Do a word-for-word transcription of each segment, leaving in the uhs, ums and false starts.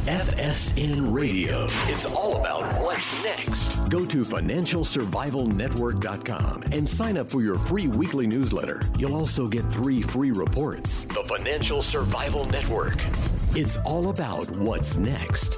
F S N Radio. It's all about what's next. Go to financial survival network dot com and sign up for your free weekly newsletter. You'll also get three free reports. The Financial Survival Network. It's all about what's next.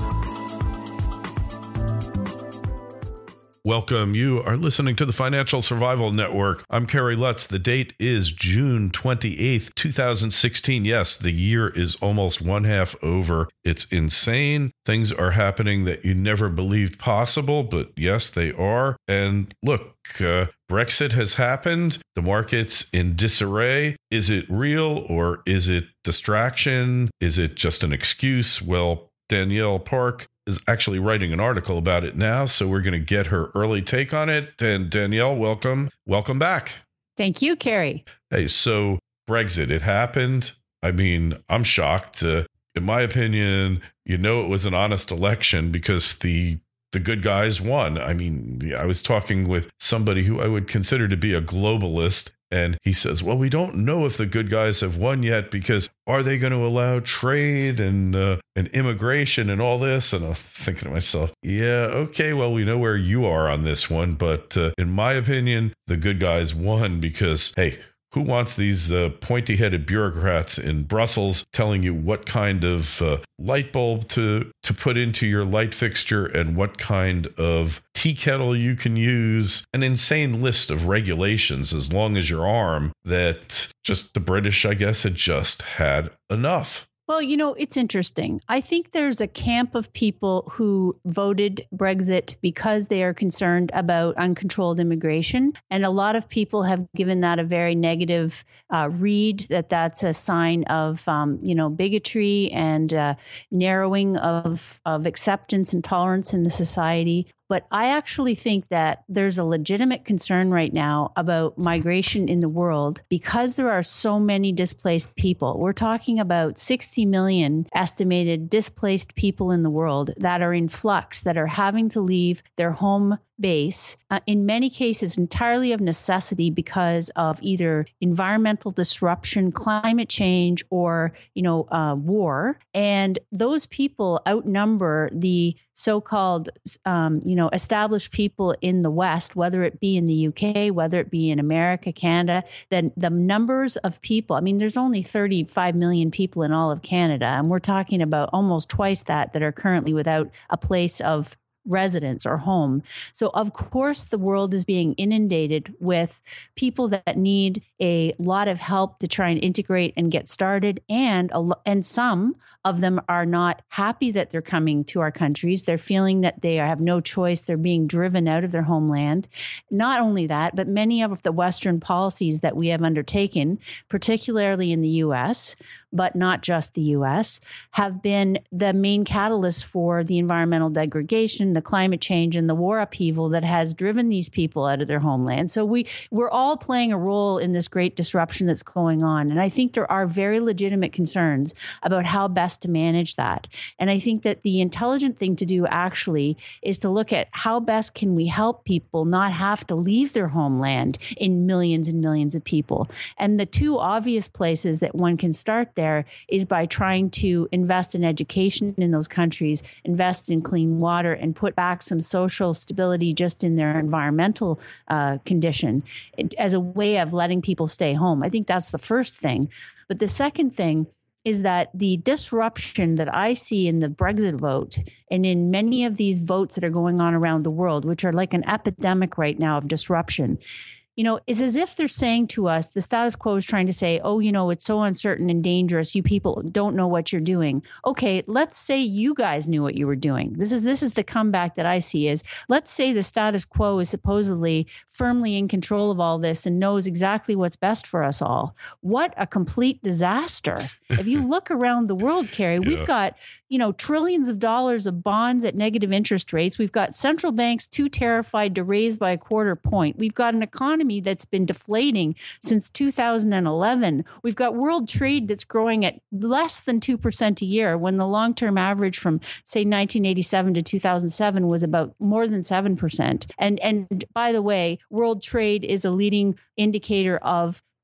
Welcome. You are listening to the Financial Survival Network. I'm Kerry Lutz. The date is June twenty-eighth, twenty sixteen. Yes, the year is almost one half over. It's insane. Things are happening that you never believed possible, but yes, they are. And look, uh, Brexit has happened. The market's in disarray. Is it real or is it distraction? Is it just an excuse? Well, Danielle Park is actually writing an article about it now, so we're going to get her early take on it. And Danielle, welcome. Welcome back. Thank you, Kerry. Hey, so Brexit, it happened. I mean, I'm shocked. Uh, in my opinion, you know, it was an honest election because the the good guys won. I mean, I was talking with somebody who I would consider to be a globalist, and he says, well, we don't know if the good guys have won yet because are they going to allow trade and uh, and immigration and all this? And I'm thinking to myself, yeah, okay, well, we know where you are on this one. But uh, in my opinion, the good guys won because, hey, who wants these uh, pointy-headed bureaucrats in Brussels telling you what kind of uh, light bulb to, to put into your light fixture and what kind of tea kettle you can use? An insane list of regulations as long as your arm that just the British, I guess, had just had enough. Well, you know, it's interesting. I think there's a camp of people who voted Brexit because they are concerned about uncontrolled immigration. And a lot of people have given that a very negative uh, read, that that's a sign of, um, you know, bigotry and uh, narrowing of, of acceptance and tolerance in the society. But I actually think that there's a legitimate concern right now about migration in the world because there are so many displaced people. We're talking about sixty million estimated displaced people in the world that are in flux, that are having to leave their home base, uh, in many cases entirely of necessity because of either environmental disruption, climate change, or, you know, uh, war. And those people outnumber the so-called, um, you know, established people in the West, whether it be in the U K, whether it be in America, Canada. Then the numbers of people, I mean, there's only thirty-five million people in all of Canada, and we're talking about almost twice that that are currently without a place of residence or home. So of course the world is being inundated with people that need a lot of help to try and integrate and get started, and a, and some of them are not happy that they're coming to our countries. They're feeling that they have no choice. They're being driven out of their homeland. Not only that, but many of the Western policies that we have undertaken, particularly in the U S, but not just the U S, have been the main catalyst for the environmental degradation, the climate change, and the war upheaval that has driven these people out of their homeland. So we, we're all playing a role in this great disruption that's going on. And I think there are very legitimate concerns about how best to manage that. And I think that the intelligent thing to do actually is to look at how best can we help people not have to leave their homeland in millions and millions of people. And the two obvious places that one can start there is by trying to invest in education in those countries, invest in clean water, and put back some social stability just in their environmental uh, condition as a way of letting people stay home. I think that's the first thing. But the second thing is that the disruption that I see in the Brexit vote and in many of these votes that are going on around the world, which are like an epidemic right now of disruption, you know, is as if they're saying to us, the status quo is trying to say, oh, you know, it's so uncertain and dangerous. You people don't know what you're doing. Okay, let's say you guys knew what you were doing. This is this is the comeback that I see is, let's say the status quo is supposedly firmly in control of all this and knows exactly what's best for us all. What a complete disaster. If you look around the world, Kerry, yeah. we've got, you know, trillions of dollars of bonds at negative interest rates. We've got central banks too terrified to raise by a quarter point. We've got an economy that's been deflating since two thousand eleven. We've got world trade that's growing at less than two percent a year when the long-term average from, say, nineteen eighty-seven to two thousand seven was about more than seven percent. And, and by the way, world trade is a leading indicator of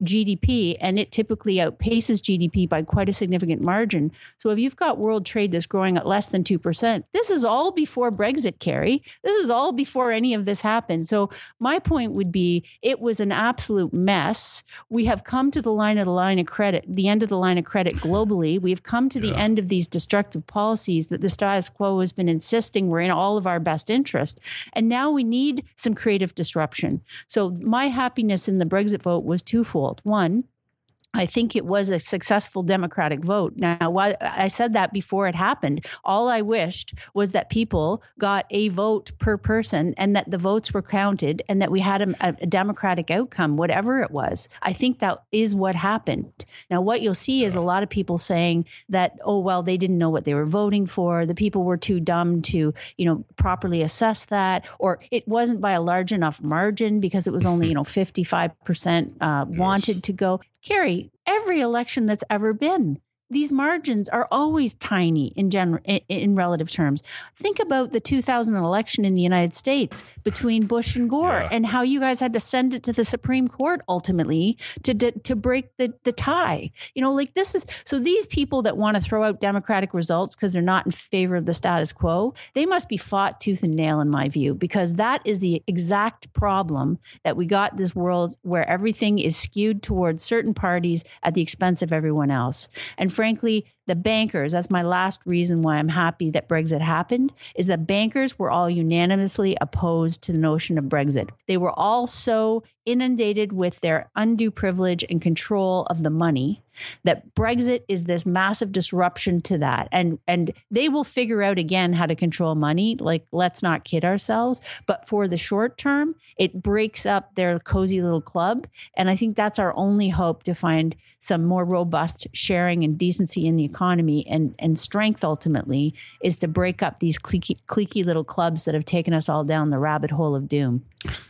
G D P, and it typically outpaces G D P by quite a significant margin. So if you've got world trade that's growing at less than two percent, this is all before Brexit, Carrie. This is all before any of this happened. So my point would be it was an absolute mess. We have come to the line of the line of credit, the end of the line of credit globally. We've come to the yeah. end of these destructive policies that the status quo has been insisting were in all of our best interest. And now we need some creative disruption. So my happiness in the Brexit vote was twofold. One, I think it was a successful democratic vote. Now, while I said that before it happened, all I wished was that people got a vote per person and that the votes were counted and that we had a, a democratic outcome, whatever it was. I think that is what happened. Now, what you'll see is a lot of people saying that, oh, well, they didn't know what they were voting for. The people were too dumb to, you know, properly assess that, or it wasn't by a large enough margin because it was only, you know, fifty-five percent uh, wanted yes. to go. Carrie, every election that's ever been, these margins are always tiny in general, in, in relative terms. Think about the two thousand election in the United States between Bush and Gore yeah. and how you guys had to send it to the Supreme Court ultimately to, to, to break the, the tie. You know, like this is, so these people that want to throw out democratic results because they're not in favor of the status quo, they must be fought tooth and nail in my view, because that is the exact problem that we got this world where everything is skewed towards certain parties at the expense of everyone else. And frankly, the bankers, that's my last reason why I'm happy that Brexit happened, is that bankers were all unanimously opposed to the notion of Brexit. They were all so inundated with their undue privilege and control of the money that Brexit is this massive disruption to that. And, and they will figure out again how to control money. Like, let's not kid ourselves. But for the short term, it breaks up their cozy little club. And I think that's our only hope to find some more robust sharing and decency in the economy, and, and strength ultimately is to break up these cliquey, cliquey little clubs that have taken us all down the rabbit hole of doom.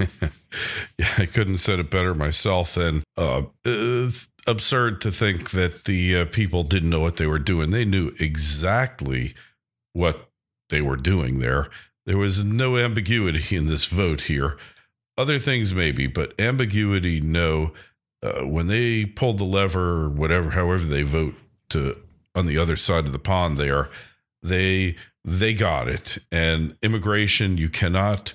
Yeah, I couldn't have said it better myself. And uh, it's absurd to think that the uh, people didn't know what they were doing. They knew exactly what they were doing there. There was no ambiguity in this vote here. Other things maybe, but ambiguity, no. Uh, when they pulled the lever, whatever, however they vote to on the other side of the pond there, they they got it. And immigration, you cannot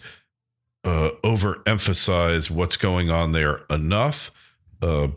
uh, overemphasize what's going on there enough. Uh,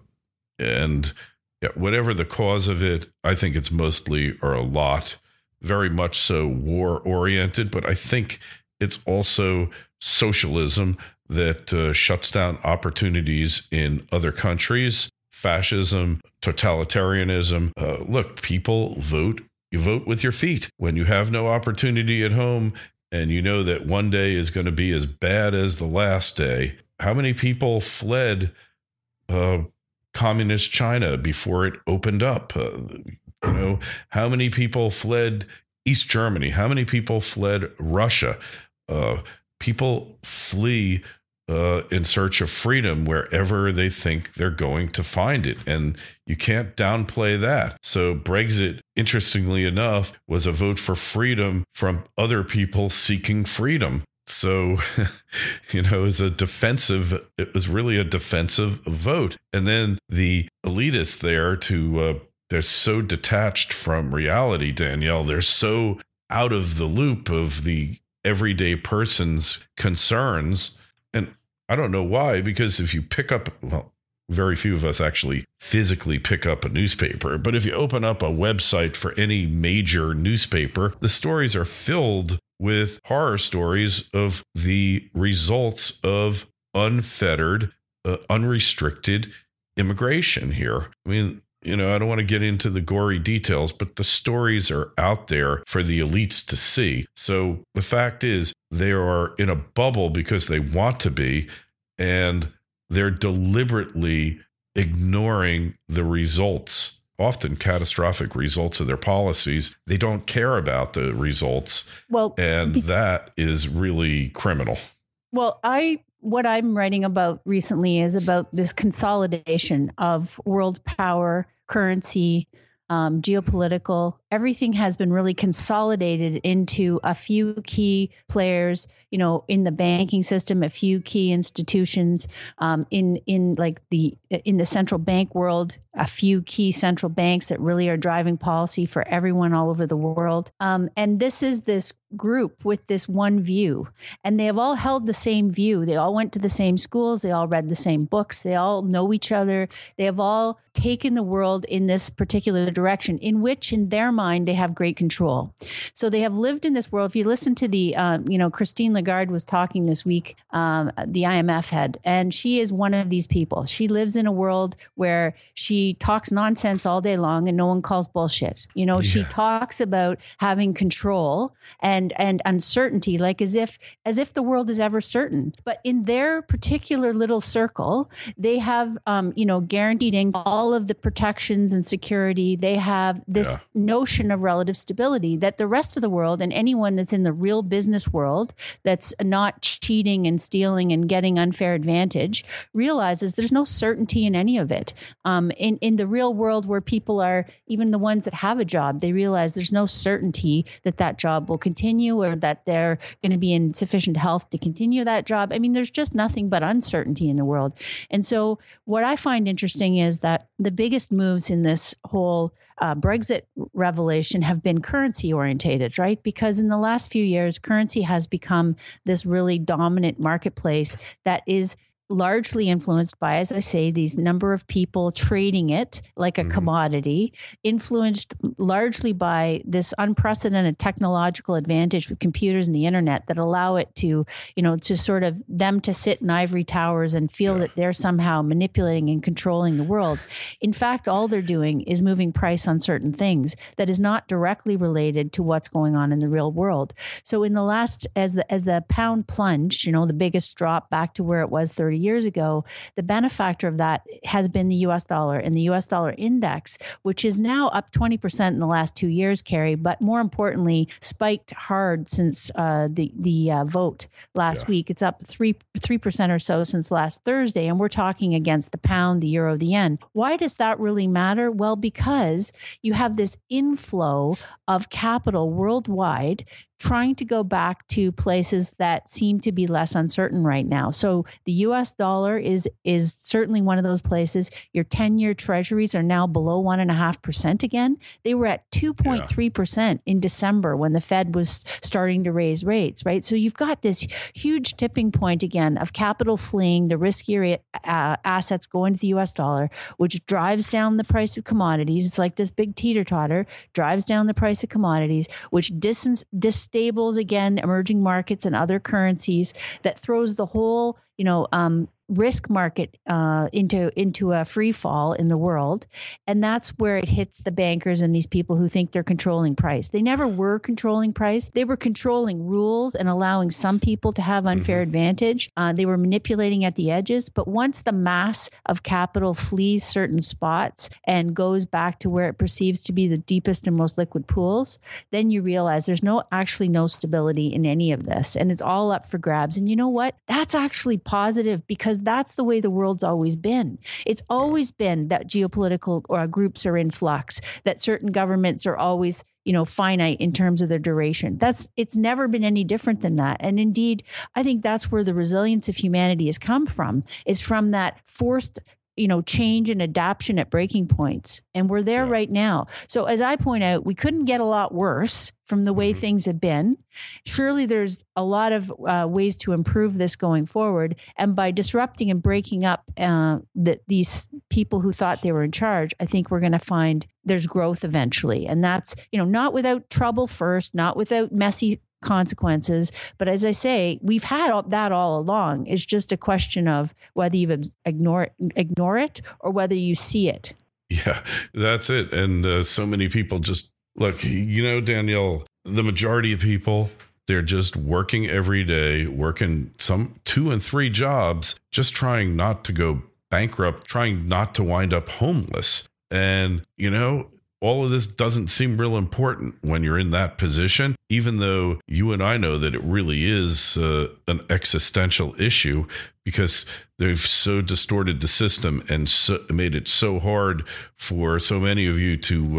and yeah, whatever the cause of it, I think it's mostly, or a lot, very much so war-oriented. But I think it's also socialism that uh, shuts down opportunities in other countries. Fascism, totalitarianism. Uh, look, people vote. You vote with your feet. When you have no opportunity at home and you know that one day is going to be as bad as the last day. How many people fled uh, communist China before it opened up? Uh, you know, how many people fled East Germany? How many people fled Russia? Uh, people flee Uh, in search of freedom wherever they think they're going to find it. And you can't downplay that. So Brexit, interestingly enough, was a vote for freedom from other people seeking freedom. So, you know, it was a defensive, it was really a defensive vote. And then the elitists there to, uh, they're so detached from reality, Danielle. They're so out of the loop of the everyday person's concerns. And I don't know why, because if you pick up, well, very few of us actually physically pick up a newspaper, but if you open up a website for any major newspaper, the stories are filled with horror stories of the results of unfettered, uh, unrestricted immigration here. I mean, you know, I don't want to get into the gory details, but the stories are out there for the elites to see. So the fact is, they are in a bubble because they want to be, and they're deliberately ignoring the results, often catastrophic results of their policies. They don't care about the results. Well, and be- that is really criminal. Well, I what I'm writing about recently is about this consolidation of world power, currency, um, geopolitical everything has been really consolidated into a few key players, you know, in the banking system, a few key institutions, um, in in like the in the central bank world, a few key central banks that really are driving policy for everyone all over the world. Um, and this is this group with this one view, and they have all held the same view. They all went to the same schools. They all read the same books. They all know each other. They have all taken the world in this particular direction, in which, in their mind, they have great control. So they have lived in this world. If you listen to the, um, you know, Christine Lagarde was talking this week, um, the I M F head, and she is one of these people. She lives in a world where she talks nonsense all day long and no one calls bullshit. You know, yeah. She talks about having control and And, and uncertainty, like as if as if the world is ever certain. But in their particular little circle, they have, um, you know, guaranteed all of the protections and security. They have this yeah. notion of relative stability that the rest of the world and anyone that's in the real business world that's not cheating and stealing and getting unfair advantage realizes there's no certainty in any of it. Um, in, in the real world where people are, even the ones that have a job, they realize there's no certainty that that job will continue, or that they're going to be in sufficient health to continue that job. I mean, there's just nothing but uncertainty in the world. And so what I find interesting is that the biggest moves in this whole uh, Brexit revelation have been currency orientated, right? Because in the last few years, currency has become this really dominant marketplace that is largely influenced by, as I say, these number of people trading it like a mm-hmm. commodity, influenced largely by this unprecedented technological advantage with computers and the internet that allow it to, you know, to sort of them to sit in ivory towers and feel yeah. that they're somehow manipulating and controlling the world. In fact, all they're doing is moving price on certain things that is not directly related to what's going on in the real world. So in the last, as the, as the pound plunged, you know, the biggest drop back to where it was thirty years ago, the benefactor of that has been the U S dollar and the U S dollar index, which is now up twenty percent in the last two years, Carrie, but more importantly, spiked hard since uh, the, the uh, vote last yeah. week. It's up three, three percent or so since last Thursday, and we're talking against the pound, the euro, the yen. Why does that really matter? Well, because you have this inflow of capital worldwide trying to go back to places that seem to be less uncertain right now. So the U S dollar is is certainly one of those places. Your ten-year treasuries are now below one and a half percent again. They were at two point three percent in December when the Fed was starting to raise rates, right? So you've got this huge tipping point again of capital fleeing, the riskier uh, assets going to the U S dollar, which drives down the price of commodities. It's like this big teeter-totter, drives down the price of commodities, which distance dis stables again emerging markets and other currencies, that throws the whole, you know, um, risk market uh, into into a free fall in the world. And that's where it hits the bankers and these people who think they're controlling price. They never were controlling price. They were controlling rules and allowing some people to have unfair mm-hmm. advantage. Uh, they were manipulating at the edges. But once the mass of capital flees certain spots and goes back to where it perceives to be the deepest and most liquid pools, then you realize there's no actually no stability in any of this. And it's all up for grabs. And you know what? That's actually positive, because that's the way the world's always been. It's always been that geopolitical uh, groups are in flux, that certain governments are always, you know, finite in terms of their duration. That's, it's never been any different than that. And indeed, I think that's where the resilience of humanity has come from. It's from that forced, you know, change and adaptation at breaking points. And we're there yeah. right now. So as I point out, we couldn't get a lot worse from the way mm-hmm. things have been. Surely there's a lot of uh, ways to improve this going forward. And by disrupting and breaking up uh, the, these people who thought they were in charge, I think we're going to find there's growth eventually. And that's, you know, not without trouble first, not without messy consequences. But as I say, we've had all, that all along. It's just a question of whether you ignore it, ignore it or whether you see it. Yeah, that's it. And uh, so many people just look, you know, Danielle, the majority of people, they're just working every day, working some two and three jobs, just trying not to go bankrupt, trying not to wind up homeless. And, you know, all of this doesn't seem real important when you're in that position, even though you and I know that it really is uh, an existential issue, because they've so distorted the system and so, made it so hard for so many of you to uh,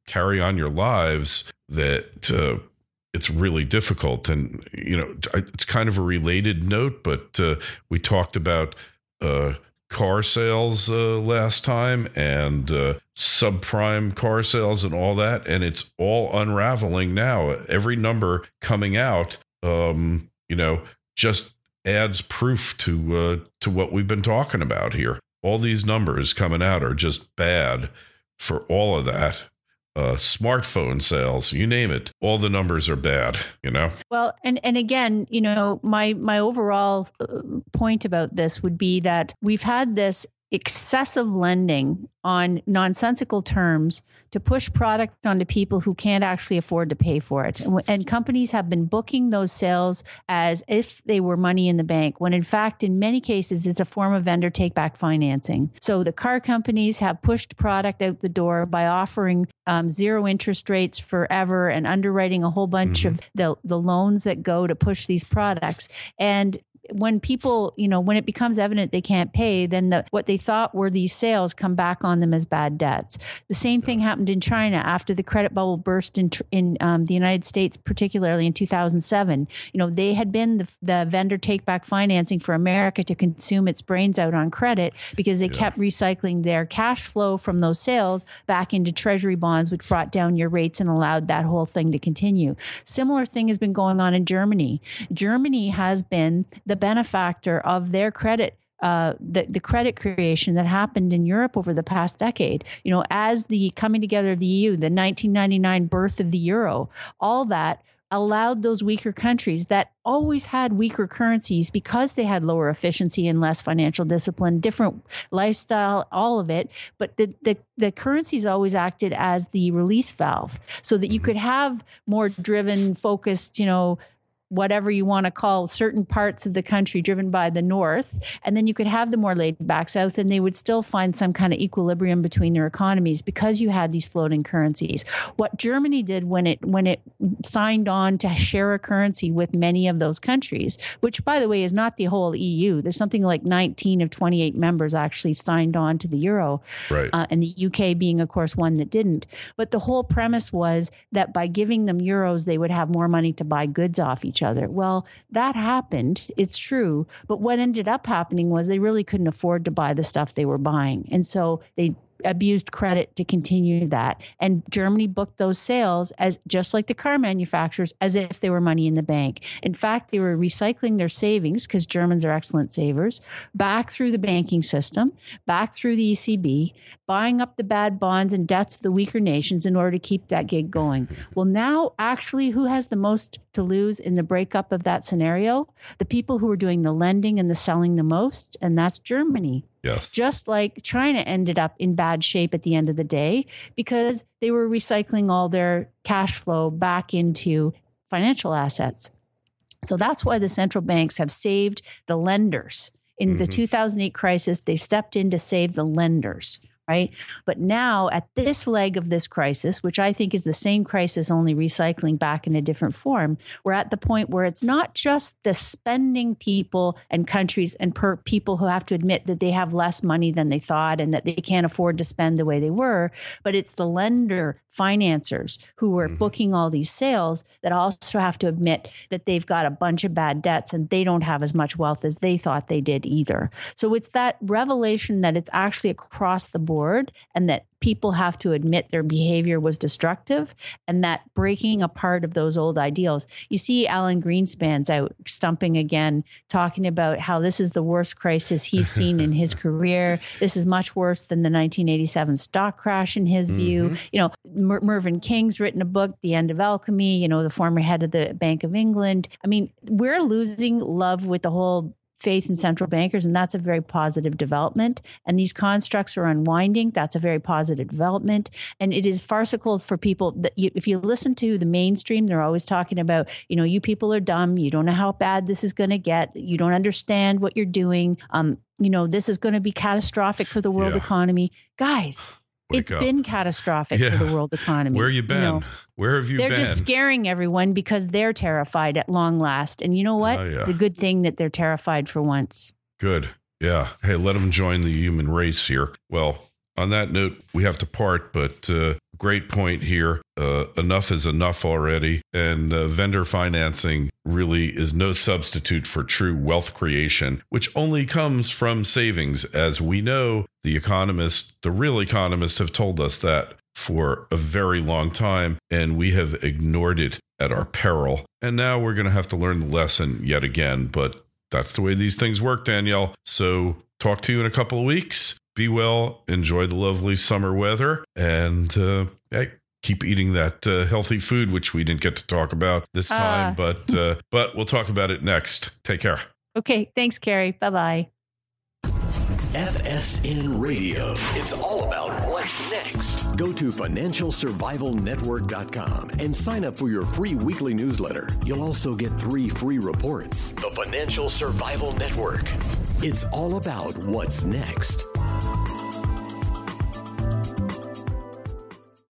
carry on your lives, that uh, it's really difficult. And, you know, it's kind of a related note, but uh, we talked about uh, car sales uh, last time and uh, subprime car sales and all that. And it's all unraveling now. Every number coming out, um, you know, just adds proof to uh, to what we've been talking about here. All these numbers coming out are just bad for all of that. Uh, smartphone sales, you name it, all the numbers are bad, you know? Well, and, and again, you know, my, my overall point about this would be that we've had this excessive lending on nonsensical terms to push product onto people who can't actually afford to pay for it. And, and companies have been booking those sales as if they were money in the bank, when in fact, in many cases, it's a form of vendor take-back financing. So the car companies have pushed product out the door by offering um, zero interest rates forever and underwriting a whole bunch mm-hmm. of the, the loans that go to push these products. And when people, you know, when it becomes evident they can't pay, then the, what they thought were these sales come back on them as bad debts. The same thing happened in China after the credit bubble burst in in um, the United States, particularly in two thousand seven. You know, they had been the, the vendor take-back financing for America to consume its brains out on credit because they yeah. kept recycling their cash flow from those sales back into treasury bonds, which brought down your rates and allowed that whole thing to continue. Similar thing has been going on in Germany. Germany has been the benefactor of their credit, uh, the, the credit creation that happened in Europe over the past decade. You know, as the coming together of the E U, the nineteen ninety-nine birth of the euro, all that allowed those weaker countries that always had weaker currencies because they had lower efficiency and less financial discipline, different lifestyle, all of it. But the, the, the currencies always acted as the release valve so that you could have more driven, focused, you know, whatever you want to call certain parts of the country driven by the north. And then you could have the more laid back south and they would still find some kind of equilibrium between their economies because you had these floating currencies. What Germany did when it when it signed on to share a currency with many of those countries, which by the way is not the whole E U. There's something like nineteen of twenty-eight members actually signed on to the euro. Right. Uh, and the U K being, of course, one that didn't. But the whole premise was that by giving them euros, they would have more money to buy goods off each other. Well, that happened. It's true. But what ended up happening was they really couldn't afford to buy the stuff they were buying. And so they abused credit to continue that. And Germany booked those sales as just like the car manufacturers, as if they were money in the bank. In fact, they were recycling their savings, because Germans are excellent savers, back through the banking system, back through the E C B, buying up the bad bonds and debts of the weaker nations in order to keep that gig going. Well, now actually, who has the most to lose in the breakup of that scenario? The people who are doing the lending and the selling the most, and that's Germany. Yes. Just like China ended up in bad shape at the end of the day because they were recycling all their cash flow back into financial assets. So that's why the central banks have saved the lenders. In mm-hmm. the two thousand eight crisis, they stepped in to save the lenders. Right. But now at this leg of this crisis, which I think is the same crisis, only recycling back in a different form, we're at the point where it's not just the spending people and countries and per people who have to admit that they have less money than they thought and that they can't afford to spend the way they were, but it's the lender financiers who were mm-hmm. booking all these sales that also have to admit that they've got a bunch of bad debts and they don't have as much wealth as they thought they did either. So it's that revelation that it's actually across the board and that people have to admit their behavior was destructive and that breaking apart of those old ideals. You see Alan Greenspan's out stumping again, talking about how this is the worst crisis he's seen in his career. This is much worse than the nineteen eighty-seven stock crash in his mm-hmm. view. You know, Mer- Mervyn King's written a book, The End of Alchemy, you know, the former head of the Bank of England. I mean, we're losing love with the whole faith in central bankers, and that's a very positive development. And these constructs are unwinding. That's a very positive development. And it is farcical for people that you, if you listen to the mainstream, they're always talking about, you know, you people are dumb. You don't know how bad this is going to get. You don't understand what you're doing. Um, you know, this is going to be catastrophic for the world yeah. economy. Guys, Wake it's up. been catastrophic yeah. for the world economy. Where you been? You know, Where have you they're been? They're just scaring everyone because they're terrified at long last. And you know what? Oh, yeah. It's a good thing that they're terrified for once. Good. Yeah. Hey, let them join the human race here. Well, on that note, we have to part, but uh, great point here. Uh, enough is enough already. And uh, vendor financing really is no substitute for true wealth creation, which only comes from savings. As we know, the economists, the real economists have told us that for a very long time, and we have ignored it at our peril. And now we're going to have to learn the lesson yet again. But that's the way these things work, Danielle. So talk to you in a couple of weeks. Be well. Enjoy the lovely summer weather. And uh, hey, keep eating that uh, healthy food, which we didn't get to talk about this time. Uh. But, uh, but we'll talk about it next. Take care. Okay. Thanks, Carrie. Bye-bye. F S N Radio. It's all about what's next. Go to financial survival network dot com and sign up for your free weekly newsletter. You'll also get three free reports. The Financial Survival Network. It's all about what's next.